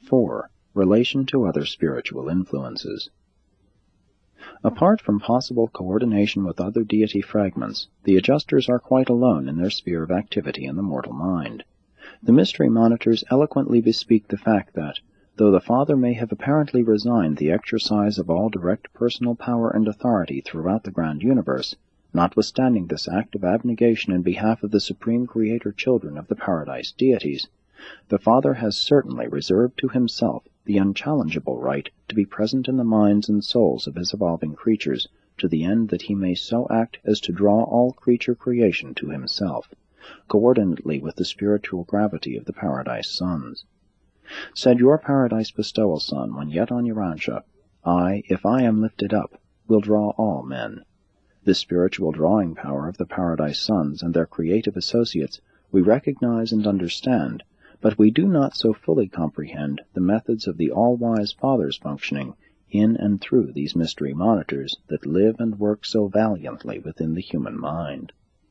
4. Relation to other spiritual influences. Apart from possible coordination with other deity fragments, the adjusters are quite alone in their sphere of activity in the mortal mind. The mystery monitors eloquently bespeak the fact that, though the Father may have apparently resigned the exercise of all direct personal power and authority throughout the grand universe, notwithstanding this act of abnegation in behalf of the supreme creator children of the paradise deities, the Father has certainly reserved to himself the unchallengeable right to be present in the minds and souls of his evolving creatures, to the end that he may so act as to draw all creature creation to himself, coordinately with the spiritual gravity of the paradise suns. Said your paradise bestowal sun when yet on Urantia, I, if I am lifted up, will draw all men. This spiritual drawing power of the paradise suns and their creative associates we recognize and understand, but we do not so fully comprehend the methods of the all-wise Father's functioning in and through these mystery monitors that live and work so valiantly within the human mind.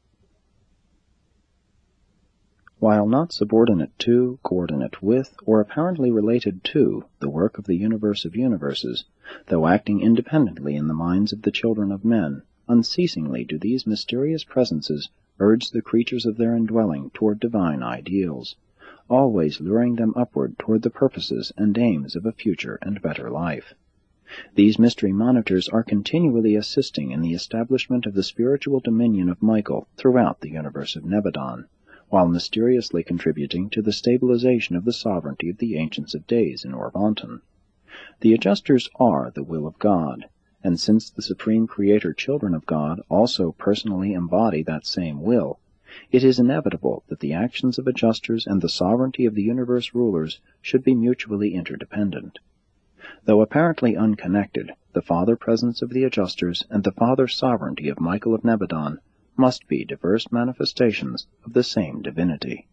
While not subordinate to, coordinate with, or apparently related to the work of the universe of universes, though acting independently in the minds of the children of men, unceasingly do these mysterious presences urge the creatures of their indwelling toward divine ideals, always luring them upward toward the purposes and aims of a future and better life. These mystery monitors are continually assisting in the establishment of the spiritual dominion of Michael throughout the universe of Nebadon, while mysteriously contributing to the stabilization of the sovereignty of the Ancients of Days in Orvonton. The adjusters are the will of God, and since the supreme creator children of God also personally embody that same will, it is inevitable that the actions of adjusters and the sovereignty of the universe rulers should be mutually interdependent. Though apparently unconnected, the Father presence of the adjusters and the Father sovereignty of Michael of Nebadon must be diverse manifestations of the same divinity.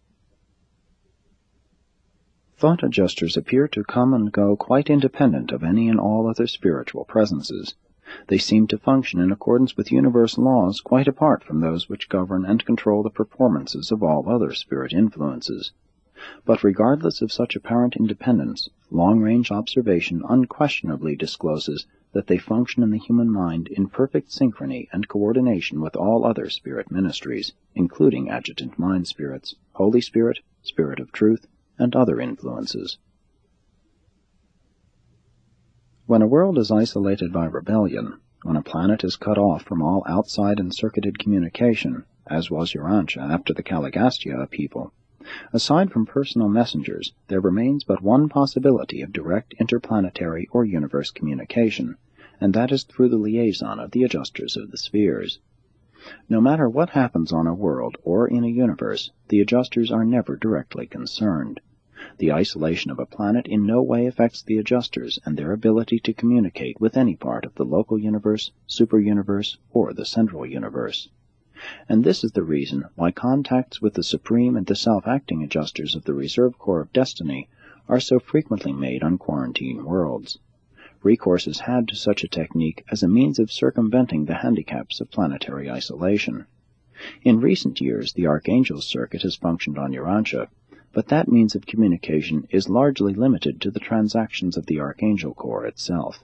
Thought adjusters appear to come and go quite independent of any and all other spiritual presences. They seem to function in accordance with universe laws quite apart from those which govern and control the performances of all other spirit influences. But regardless of such apparent independence, long-range observation unquestionably discloses that they function in the human mind in perfect synchrony and coordination with all other spirit ministries, including adjutant mind spirits, Holy Spirit, Spirit of Truth, and other influences. When a world is isolated by rebellion, when a planet is cut off from all outside and circuited communication, as was Urantia after the Caligastia upheaval, aside from personal messengers, there remains but one possibility of direct interplanetary or universe communication, and that is through the liaison of the adjusters of the spheres. No matter what happens on a world or in a universe, the adjusters are never directly concerned. The isolation of a planet in no way affects the adjusters and their ability to communicate with any part of the local universe, super-universe, or the central universe. And this is the reason why contacts with the supreme and the self-acting adjusters of the Reserve Corps of Destiny are so frequently made on quarantine worlds. Recourse is had to such a technique as a means of circumventing the handicaps of planetary isolation. In recent years, the Archangel's circuit has functioned on Urantia, but that means of communication is largely limited to the transactions of the Archangel Corps itself.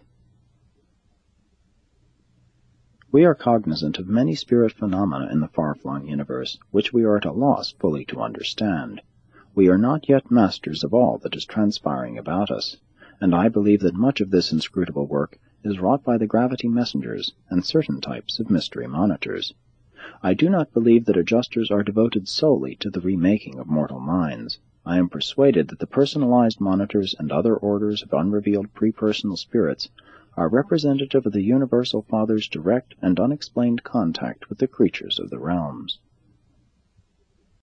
We are cognizant of many spirit phenomena in the far-flung universe, which we are at a loss fully to understand. We are not yet masters of all that is transpiring about us, and I believe that much of this inscrutable work is wrought by the gravity messengers and certain types of mystery monitors. I do not believe that adjusters are devoted solely to the remaking of mortal minds. I am persuaded that the personalized monitors and other orders of unrevealed pre-personal spirits are representative of the Universal Father's direct and unexplained contact with the creatures of the realms.